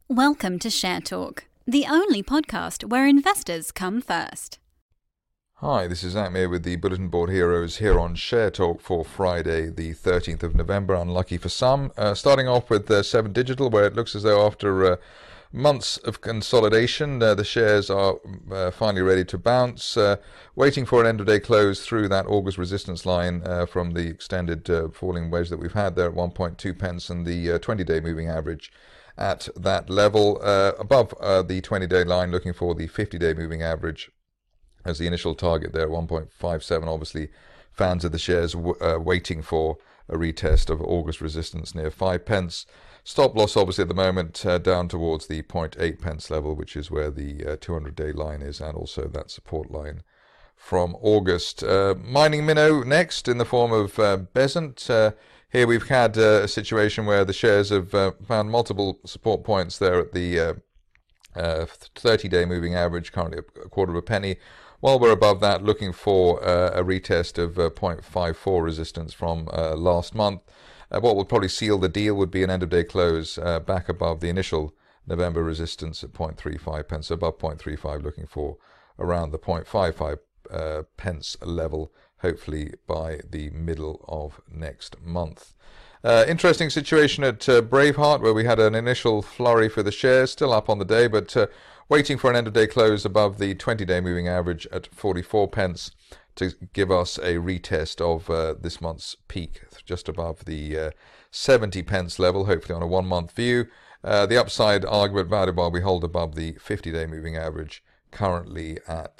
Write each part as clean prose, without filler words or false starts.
Welcome to Share Talk, the only podcast where investors come first. Hi, this is Amir with the Bulletin Board Heroes here on Share Talk for Friday, the 13th of November. Unlucky for some. Starting off with 7 Digital, where it looks as though after months of consolidation, the shares are finally ready to bounce, waiting for an end-of-day close through that August resistance line from the extended falling wedge that we've had there at 1.2 pence and the 20-day moving average at that level. Above the 20-day line, looking for the 50-day moving average as the initial target there, 1.57. Obviously, fans of the shares waiting for a retest of August resistance near 5 pence. Stop loss, obviously, at the moment down towards the 0.8 pence level, which is where the 200-day line is, and also that support line from August. Mining minnow next in the form of Besant. Here we've had a situation where the shares have found multiple support points there at the 30-day moving average, currently a quarter of a penny. While we're above that, looking for a retest of 0.54 resistance from last month. What will probably seal the deal would be an end-of-day close back above the initial November resistance at 0.35 pence, above 0.35, looking for around the 0.55 pence level, hopefully by the middle of next month. Interesting situation at Braveheart, where we had an initial flurry for the shares, still up on the day, but waiting for an end-of-day close above the 20-day moving average at 44 pence to give us a retest of this month's peak, just above the 70 pence level, hopefully on a one-month view. The upside argument valid while we hold above the 50-day moving average, currently at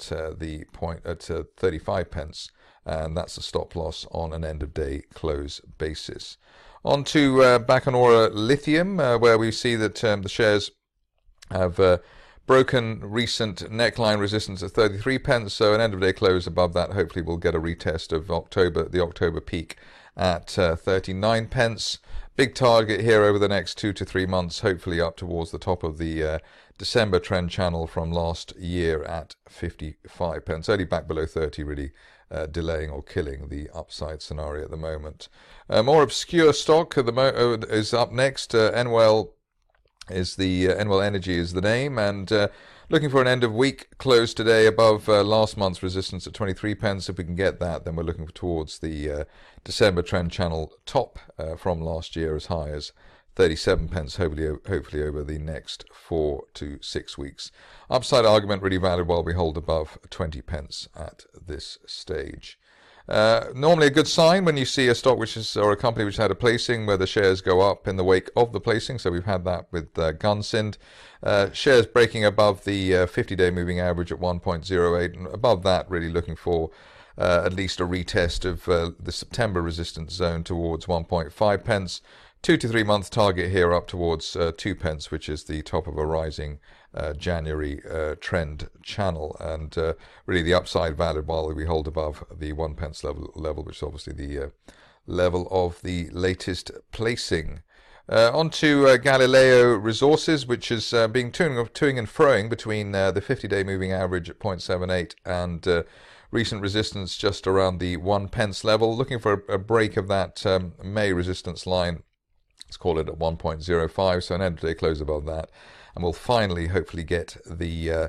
35 pence, and that's a stop loss on an end-of-day close basis. On to Bacanora Lithium, where we see that the shares have broken recent neckline resistance at 33 pence, so an end-of-day close above that. Hopefully we'll get a retest of the October peak at 39 pence. Big target here over the next 2 to 3 months, hopefully up towards the top of the December trend channel from last year at 55 pence. Only back below 30, really delaying or killing the upside scenario at the moment. More obscure stock is up next. Enwell Energy is the name, and looking for an end of week close today above last month's resistance at 23 pence. If we can get that, then we're looking towards the December trend channel top from last year as high as 37 pence, hopefully over the next 4 to 6 weeks. Upside argument really valid while we hold above 20 pence at this stage. Normally a good sign when you see a stock or a company which had a placing where the shares go up in the wake of the placing. So we've had that with Gunsynd. Shares breaking above the 50-day moving average at 1.08, and above that really looking for at least a retest of the September resistance zone towards 1.5 pence. 2 to 3 month target here up towards 2 pence, which is the top of a rising January trend channel, and really the upside valid while we hold above the 1 pence level, which is obviously the level of the latest placing. On to Galileo Resources, which is being toing and froing between the 50-day moving average at 0.78 and recent resistance just around the 1 pence level, looking for a break of that May resistance line. Let's call it at 1.05, so an end-of-day close above that, and we'll finally hopefully get the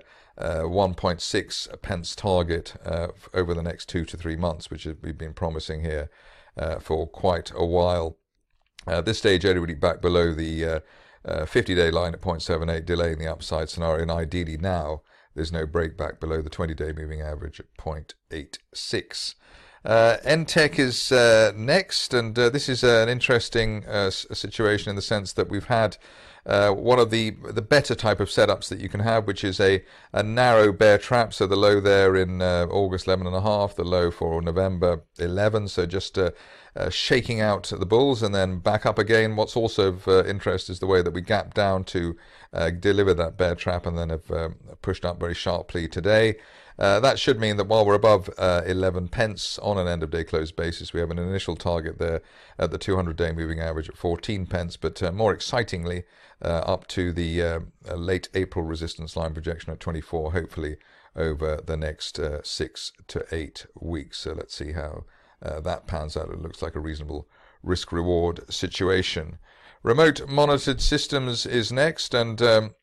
1.6 pence target over the next 2 to 3 months, which we've been promising here for quite a while. This stage only really back below the 50-day line at 0.78, delaying the upside scenario, and ideally now there's no break back below the 20-day moving average at 0.86. Entech is next, and this is an interesting situation in the sense that we've had one of the better type of setups that you can have, which is a narrow bear trap. So the low there in August 11.5, the low for November 11. So just shaking out the bulls and then back up again. What's also of interest is the way that we gap down to deliver that bear trap and then have pushed up very sharply today. That should mean that while we're above 11 pence on an end-of-day close basis, we have an initial target there at the 200-day moving average at 14 pence, but more excitingly, up to the late April resistance line projection at 24, hopefully over the next 6 to 8 weeks. So let's see how that pans out. It looks like a reasonable risk-reward situation. Remote monitored systems is next, and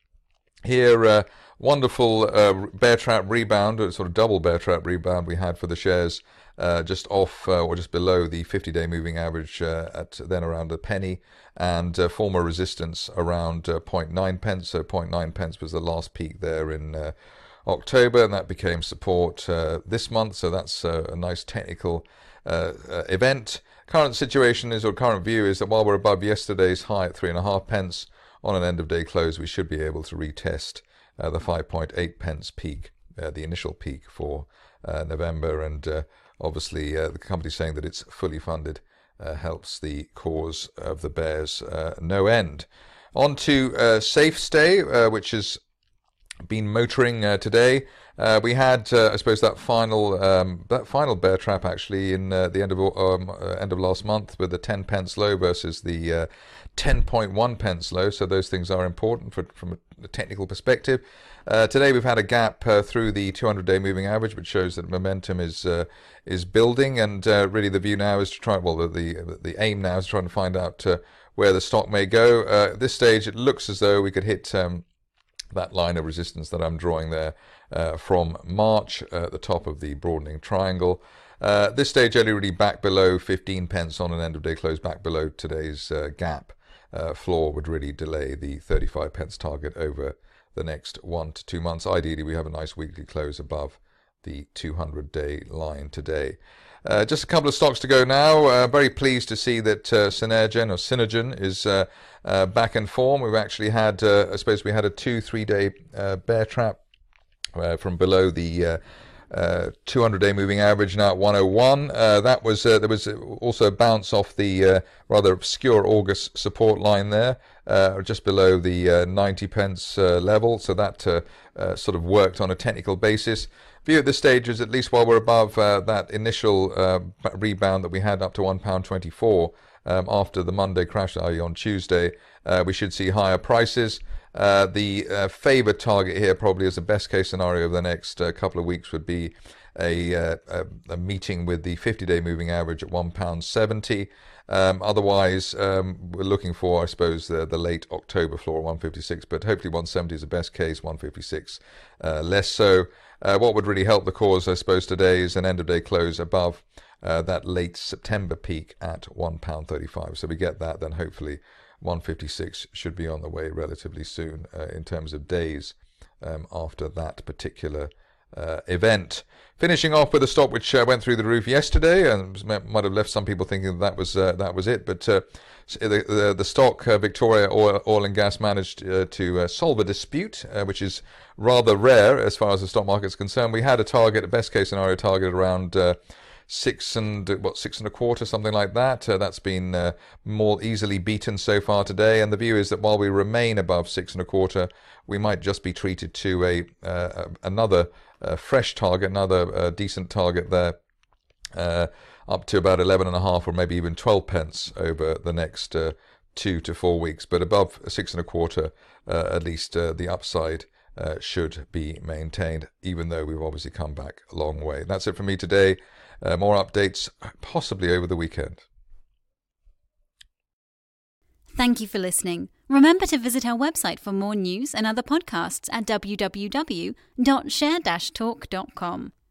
here wonderful bear trap rebound, or sort of double bear trap rebound we had for the shares, just off or just below the 50-day moving average at then around a penny, and former resistance around 0.9 pence. So 0.9 pence was the last peak there in October, and that became support this month. So that's a nice technical event. Current situation is, or current view is, that while we're above yesterday's high at 3.5 pence on an end of day close, we should be able to retest the 5.8 pence peak, the initial peak for November, and obviously the company saying that it's fully funded helps the cause of the bears no end. On to SafeStay, which has been motoring today. We had, I suppose, that final bear trap actually in the end of last month, with the 10 pence low versus the 10.1 pence low. So those things are important from a technical perspective. Today we've had a gap through the 200-day moving average, which shows that momentum is building, and really the view now is to try. Well, the aim now is to try and find out where the stock may go. At this stage, it looks as though we could hit that line of resistance that I'm drawing there from March at the top of the broadening triangle. This stage only really back below 15 pence on an end of day close, back below today's gap floor would really delay the 35 pence target over the next 1 to 2 months. Ideally, we have a nice weekly close above the 200-day line today. Just a couple of stocks to go now. Very pleased to see that Synergen is back in form. We've actually had, I suppose, we had a 2-3 day bear trap from below the 200-day moving average, now at 101. That was there was also a bounce off the rather obscure August support line there, just below the 90 pence level. So that sort of worked on a technical basis. View at this stage is, at least while we're above that initial rebound that we had up to £1.24 after the Monday crash, i.e. on Tuesday, we should see higher prices. The favoured target here, probably as a best case scenario over the next couple of weeks, would be a meeting with the 50-day moving average at £1.70. Otherwise, we're looking for, I suppose, the late October floor at 156, but hopefully 170 is the best case, 156 less so. What would really help the cause, I suppose, today is an end-of-day close above that late September peak at £1.35. So we get that, then hopefully 156 should be on the way relatively soon in terms of days after that particular event. Finishing off with a stock which went through the roof yesterday, and might have left some people thinking that was it, but the stock Victoria Oil and Gas managed to solve a dispute, which is rather rare as far as the stock market is concerned. We had a target, a best case scenario target around 6.25, something like that. That's been more easily beaten so far today, and the view is that while we remain above 6.25, we might just be treated to another fresh target, another decent target there, up to about 11.5 or maybe even 12 pence over the next 2 to 4 weeks. But above 6.25, at least the upside should be maintained, even though we've obviously come back a long way. That's it from me today. More updates possibly over the weekend. Thank you for listening. Remember to visit our website for more news and other podcasts at www.share-talk.com.